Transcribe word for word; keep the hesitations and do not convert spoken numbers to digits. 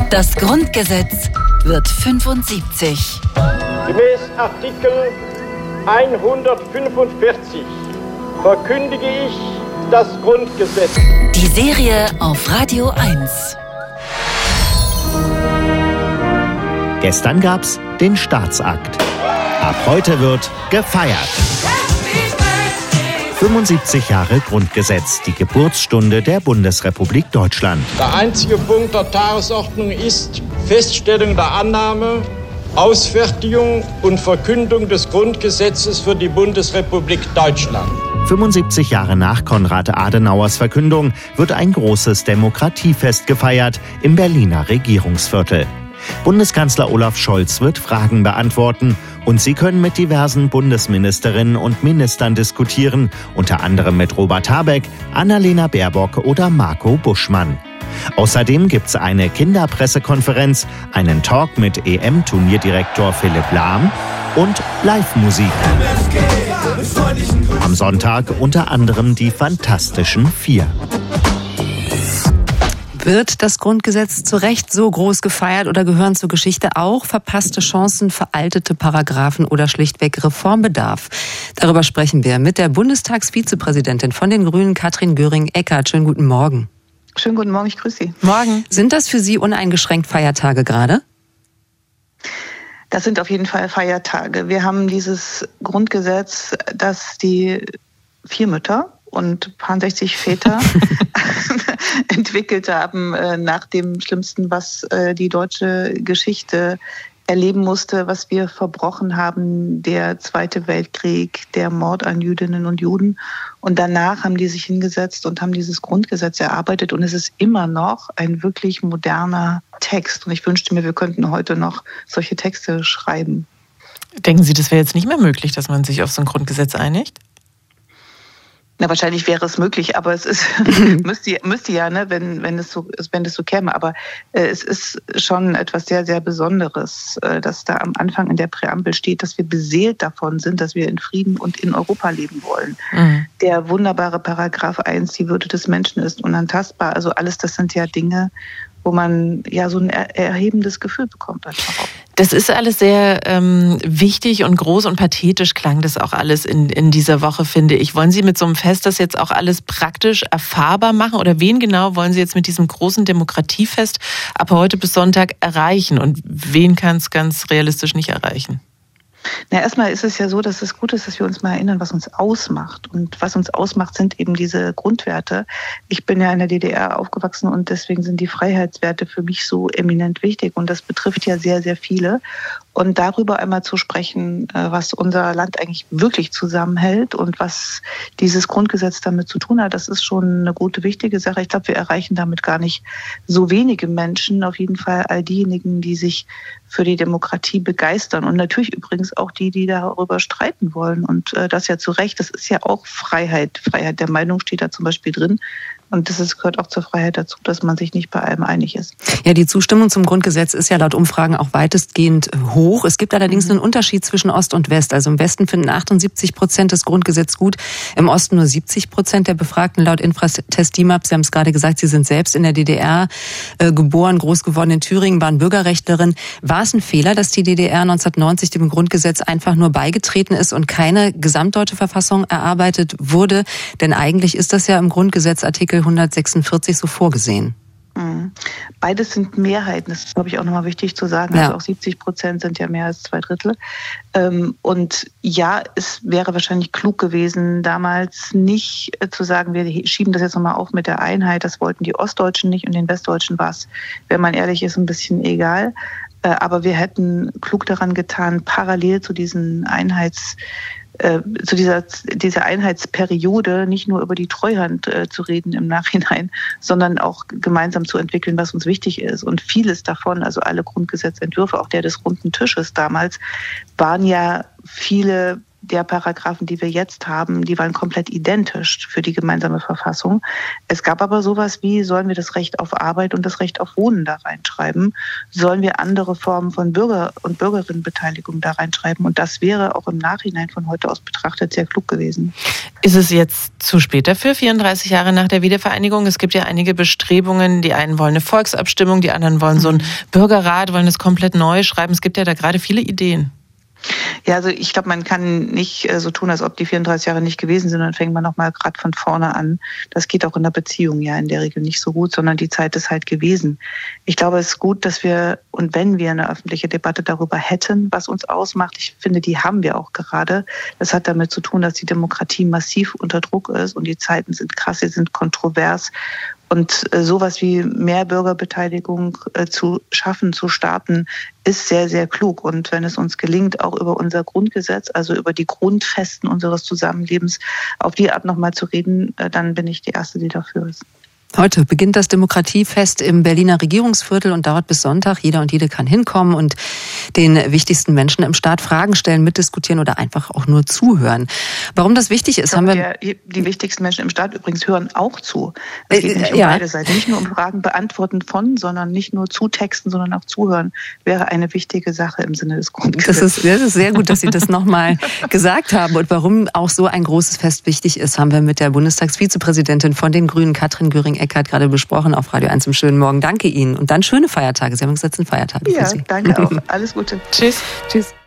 Das Grundgesetz wird fünfundsiebzig. Gemäß Artikel hundertfünfundvierzig verkündige ich das Grundgesetz. Die Serie auf Radio eins. Gestern gab's den Staatsakt. Ab heute wird gefeiert. fünfundsiebzig Jahre Grundgesetz, die Geburtsstunde der Bundesrepublik Deutschland. Der einzige Punkt der Tagesordnung ist Feststellung der Annahme, Ausfertigung und Verkündung des Grundgesetzes für die Bundesrepublik Deutschland. fünfundsiebzig Jahre nach Konrad Adenauers Verkündung wird ein großes Demokratiefest gefeiert im Berliner Regierungsviertel. Bundeskanzler Olaf Scholz wird Fragen beantworten und Sie können mit diversen Bundesministerinnen und Ministern diskutieren, unter anderem mit Robert Habeck, Annalena Baerbock oder Marco Buschmann. Außerdem gibt's eine Kinderpressekonferenz, einen Talk mit E M-Turnierdirektor Philipp Lahm und Live-Musik. Am Sonntag unter anderem die Fantastischen Vier. Wird das Grundgesetz zu Recht so groß gefeiert oder gehören zur Geschichte auch verpasste Chancen, veraltete Paragraphen oder schlichtweg Reformbedarf? Darüber sprechen wir mit der Bundestagsvizepräsidentin von den Grünen, Katrin Göring-Eckardt. Schönen guten Morgen. Schönen guten Morgen, ich grüße Sie. Morgen. Sind das für Sie uneingeschränkt Feiertage gerade? Das sind auf jeden Fall Feiertage. Wir haben dieses Grundgesetz, das die vier Mütter und paar sechzig Väter entwickelt haben äh, nach dem Schlimmsten, was äh, die deutsche Geschichte erleben musste, was wir verbrochen haben, der Zweite Weltkrieg, der Mord an Jüdinnen und Juden. Und danach haben die sich hingesetzt und haben dieses Grundgesetz erarbeitet. Und es ist immer noch ein wirklich moderner Text. Und ich wünschte mir, wir könnten heute noch solche Texte schreiben. Denken Sie, das wäre jetzt nicht mehr möglich, dass man sich auf so ein Grundgesetz einigt? Na, wahrscheinlich wäre es möglich, aber es ist müsste, müsste ja, ne, wenn wenn es so wenn es so käme. Aber äh, es ist schon etwas sehr sehr Besonderes, äh, dass da am Anfang in der Präambel steht, dass wir beseelt davon sind, dass wir in Frieden und in Europa leben wollen. Mhm. Der wunderbare Paragraph eins, die Würde des Menschen ist unantastbar. Also alles, das sind ja Dinge, wo man ja so ein erhebendes Gefühl bekommt. Das ist alles sehr ähm, wichtig und groß und pathetisch klang das auch alles in, in dieser Woche, finde ich. Wollen Sie mit so einem Fest das jetzt auch alles praktisch erfahrbar machen? Oder wen genau wollen Sie jetzt mit diesem großen Demokratiefest ab heute bis Sonntag erreichen? Und wen kann es ganz realistisch nicht erreichen? Na, erstmal ist es ja so, dass es gut ist, dass wir uns mal erinnern, was uns ausmacht. Und was uns ausmacht, sind eben diese Grundwerte. Ich bin ja in der D D R aufgewachsen und deswegen sind die Freiheitswerte für mich so eminent wichtig. Und das betrifft ja sehr, sehr viele. Und darüber einmal zu sprechen, was unser Land eigentlich wirklich zusammenhält und was dieses Grundgesetz damit zu tun hat, das ist schon eine gute, wichtige Sache. Ich glaube, wir erreichen damit gar nicht so wenige Menschen. Auf jeden Fall all diejenigen, die sich für die Demokratie begeistern. Und natürlich übrigens auch die, die darüber streiten wollen. Und das ja zu Recht, das ist ja auch Freiheit. Freiheit der Meinung steht da zum Beispiel drin. Und das ist, gehört auch zur Freiheit dazu, dass man sich nicht bei allem einig ist. Ja, die Zustimmung zum Grundgesetz ist ja laut Umfragen auch weitestgehend hoch. Es gibt allerdings mhm. einen Unterschied zwischen Ost und West. Also im Westen finden achtundsiebzig Prozent das Grundgesetz gut, im Osten nur siebzig Prozent der Befragten laut Infratest D I M A P. Sie haben es gerade gesagt, Sie sind selbst in der D D R äh, geboren, groß geworden in Thüringen, waren Bürgerrechtlerin. War es ein Fehler, dass die D D R neunzehnhundertneunzig dem Grundgesetz einfach nur beigetreten ist und keine gesamtdeutsche Verfassung erarbeitet wurde? Denn eigentlich ist das ja im Grundgesetz Artikel hundertsechsundvierzig so vorgesehen. Beides sind Mehrheiten, das ist, glaube ich, auch nochmal wichtig zu sagen. Ja. Also auch siebzig Prozent sind ja mehr als zwei Drittel. Und ja, es wäre wahrscheinlich klug gewesen, damals nicht zu sagen, wir schieben das jetzt nochmal auf mit der Einheit. Das wollten die Ostdeutschen nicht und den Westdeutschen war es, wenn man ehrlich ist, ein bisschen egal. Aber wir hätten klug daran getan, parallel zu diesen Einheits zu dieser, dieser Einheitsperiode nicht nur über die Treuhand äh, zu reden im Nachhinein, sondern auch gemeinsam zu entwickeln, was uns wichtig ist. Und vieles davon, also alle Grundgesetzentwürfe, auch der des runden Tisches damals, waren ja viele der Paragraphen, die wir jetzt haben, die waren komplett identisch für die gemeinsame Verfassung. Es gab aber sowas wie, sollen wir das Recht auf Arbeit und das Recht auf Wohnen da reinschreiben? Sollen wir andere Formen von Bürger- und Bürgerinnenbeteiligung da reinschreiben? Und das wäre auch im Nachhinein von heute aus betrachtet sehr klug gewesen. Ist es jetzt zu spät dafür, vierunddreißig Jahre nach der Wiedervereinigung? Es gibt ja einige Bestrebungen, die einen wollen eine Volksabstimmung, die anderen wollen so einen Bürgerrat, wollen es komplett neu schreiben. Es gibt ja da gerade viele Ideen. Ja, also ich glaube, man kann nicht äh, so tun, als ob die vierunddreißig Jahre nicht gewesen sind, dann fängt man nochmal gerade von vorne an. Das geht auch in der Beziehung ja in der Regel nicht so gut, sondern die Zeit ist halt gewesen. Ich glaube, es ist gut, dass wir, und wenn wir eine öffentliche Debatte darüber hätten, was uns ausmacht, ich finde, die haben wir auch gerade. Das hat damit zu tun, dass die Demokratie massiv unter Druck ist und die Zeiten sind krass, sie sind kontrovers. Und äh, sowas wie mehr Bürgerbeteiligung äh, zu schaffen, zu starten, ist sehr, sehr klug. Und wenn es uns gelingt, auch über unser Grundgesetz, also über die Grundfesten unseres Zusammenlebens, auf die Art nochmal zu reden, äh, dann bin ich die Erste, die dafür ist. Heute beginnt das Demokratiefest im Berliner Regierungsviertel und dauert bis Sonntag. Jeder und jede kann hinkommen und den wichtigsten Menschen im Staat Fragen stellen, mitdiskutieren oder einfach auch nur zuhören. Warum das wichtig ist, haben wir... Der, die wichtigsten Menschen im Staat übrigens hören auch zu. Es geht nicht um ja. beide Seiten. Nicht nur um Fragen beantworten von, sondern nicht nur zutexten, sondern auch zuhören, wäre eine wichtige Sache im Sinne des Grundgesetzes. Das ist, das ist sehr gut, dass Sie das nochmal gesagt haben. Und warum auch so ein großes Fest wichtig ist, haben wir mit der Bundestagsvizepräsidentin von den Grünen, Katrin Göring-Eckardt, gerade besprochen auf Radio eins im schönen Morgen. Danke Ihnen und dann schöne Feiertage. Sie haben gesagt, es sind Feiertage ja, für Sie. Danke auch. Alles Gute. Tschüss. Tschüss.